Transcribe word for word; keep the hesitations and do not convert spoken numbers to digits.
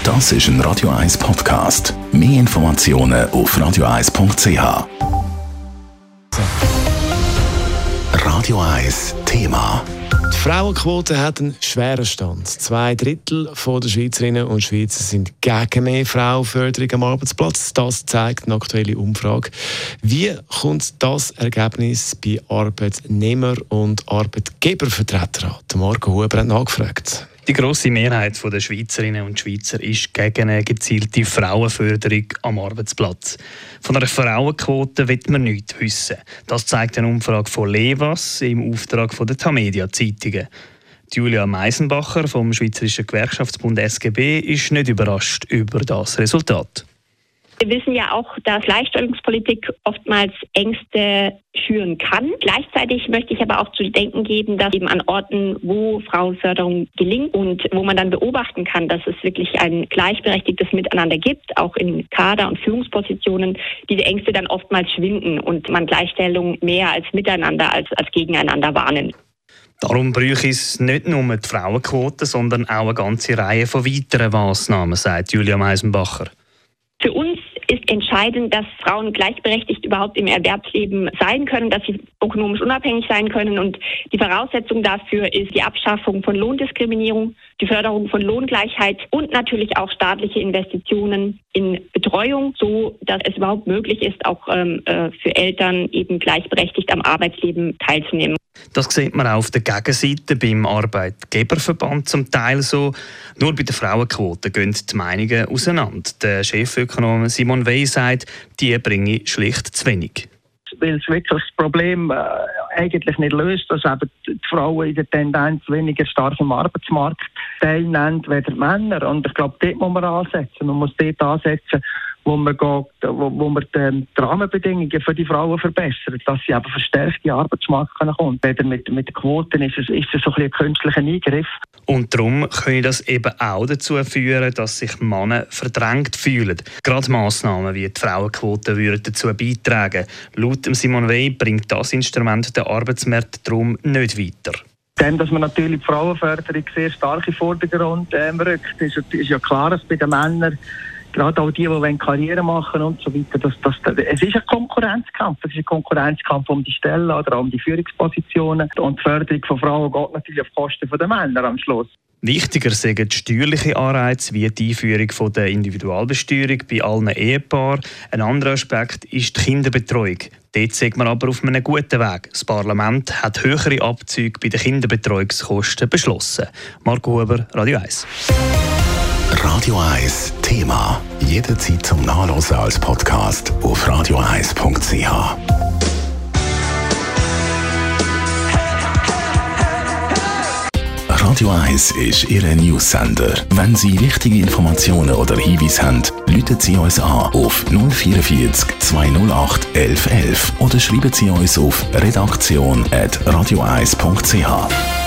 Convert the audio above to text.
Das ist ein Radio eins Podcast. Mehr Informationen auf radio eins punkt c h. Radio eins Thema. Die Frauenquote hat einen schweren Stand. Zwei Drittel der Schweizerinnen und Schweizer sind gegen mehr Frauenförderung am Arbeitsplatz. Das zeigt eine aktuelle Umfrage. Wie kommt das Ergebnis bei Arbeitnehmer- und Arbeitgebervertretern an? Marco Huber hat nachgefragt. Die grosse Mehrheit der Schweizerinnen und Schweizer ist gegen eine gezielte Frauenförderung am Arbeitsplatz. Von einer Frauenquote will man nichts wissen. Das zeigt eine Umfrage von Levas im Auftrag der Tamedia-Zeitungen. Julia Meisenbacher vom Schweizerischen Gewerkschaftsbund S G B ist nicht überrascht über das Resultat. Wir wissen ja auch, dass Gleichstellungspolitik oftmals Ängste schüren kann. Gleichzeitig möchte ich aber auch zu denken geben, dass eben an Orten, wo Frauenförderung gelingt und wo man dann beobachten kann, dass es wirklich ein gleichberechtigtes Miteinander gibt, auch in Kader- und Führungspositionen, diese Ängste dann oftmals schwinden und man Gleichstellung mehr als miteinander als, als gegeneinander wahrnimmt. Darum bräuchte es nicht nur die Frauenquote, sondern auch eine ganze Reihe von weiteren Massnahmen, sagt Julia Meisenbacher. Für uns ist entscheidend, dass Frauen gleichberechtigt überhaupt im Erwerbsleben sein können, dass sie ökonomisch unabhängig sein können. Und die Voraussetzung dafür ist die Abschaffung von Lohndiskriminierung, die Förderung von Lohngleichheit und natürlich auch staatliche Investitionen in Betreuung, so dass es überhaupt möglich ist, auch ähm, für Eltern eben gleichberechtigt am Arbeitsleben teilzunehmen. Das sieht man auch auf der Gegenseite beim Arbeitgeberverband zum Teil so. Nur bei der Frauenquote gehen die Meinungen auseinander. Der Chefökonom Simon Wey sagt, die bringe schlicht zu wenig. Weil es wirklich das Problem äh, eigentlich nicht löst, dass eben die Frauen in der Tendenz weniger stark im Arbeitsmarkt teilnehmen als die Männer. Und ich glaube, dort muss man ansetzen. Man muss dort ansetzen, wo man, geht, wo, wo man die, die Rahmenbedingungen für die Frauen verbessert, dass sie eben verstärkt in den Arbeitsmarkt kommen können. Mit, mit den Quoten ist es, ist es so ein, ein künstlicher Eingriff. Und darum könnte das eben auch dazu führen, dass sich Männer verdrängt fühlen. Gerade Massnahmen wie die Frauenquote würden dazu beitragen. Laut Simon Wey bringt das Instrument den Arbeitsmarkt darum nicht weiter. Dem, dass man natürlich die Frauenförderung sehr stark in den Vordergrund ähm, rückt, ist, ist ja klar, dass bei den Männern, gerade auch die, die Karriere machen und so weiter, dass, dass, es ist ein Konkurrenzkampf. Es ist ein Konkurrenzkampf um die Stellen oder auch um die Führungspositionen. Und die Förderung von Frauen geht natürlich auf Kosten der Männer am Schluss. Wichtiger sind die steuerlichen Anreize wie die Einführung von der Individualbesteuerung bei allen Ehepaaren. Ein anderer Aspekt ist die Kinderbetreuung. Dort sieht man aber auf einem guten Weg. Das Parlament hat höhere Abzüge bei den Kinderbetreuungskosten beschlossen. Marco Huber, Radio eins. Radio eins Thema. Jederzeit zum Nachlesen als Podcast auf radio eins punkt c h. Radio eins ist Ihr News-Sender. Wenn Sie wichtige Informationen oder Hinweise haben, rufen Sie uns an auf null vierundvierzig zweihundertacht elf elf oder schreiben Sie uns auf redaktion at radio eins punkt c h.